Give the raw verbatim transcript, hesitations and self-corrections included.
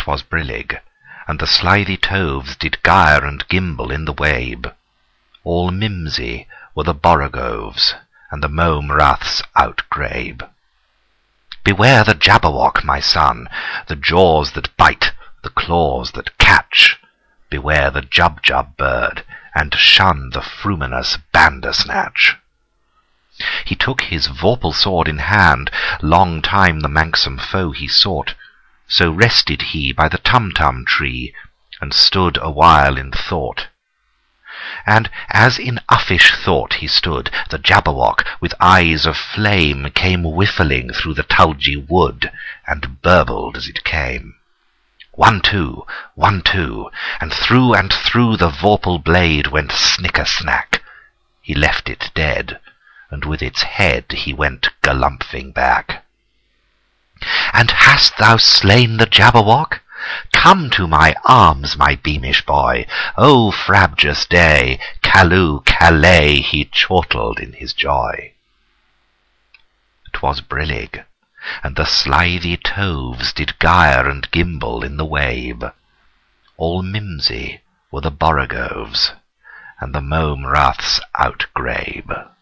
'twas brillig, and the slithy toves did gyre and gimble in the wabe. All mimsy were the borogoves, and the mome raths outgrabe. Beware the Jabberwock, my son, the jaws that bite, the claws that catch. Beware the Jubjub bird, and shun the fruminous Bandersnatch. He took his vorpal sword in hand, long time the manxome foe he sought. So rested he by the Tumtum tree, and stood a while in thought. And as in uffish thought he stood, the Jabberwock, with eyes of flame, came whiffling through the tulgey wood, and burbled as it came. One, two, one, two, and through and through the vorpal blade went snicker-snack. He left it dead, and with its head he went galumphing back. And hast thou slain the Jabberwock? Come to my arms, my beamish boy. O frabjous day, Callooh, Callay, he chortled in his joy. 'Twas brillig, and the slithy toves did gyre and gimble in the wabe. All mimsy were the borogoves, and the mome raths outgrabe.